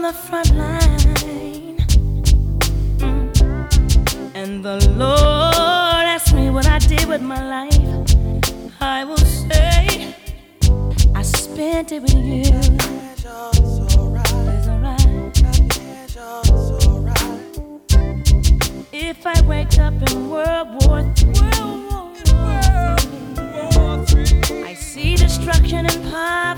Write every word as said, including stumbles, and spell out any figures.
the front line. Mm. And the Lord asked me what I did with my life. I will say I spent it with you. It's alright. If I wake up in World War Three, I see destruction and power.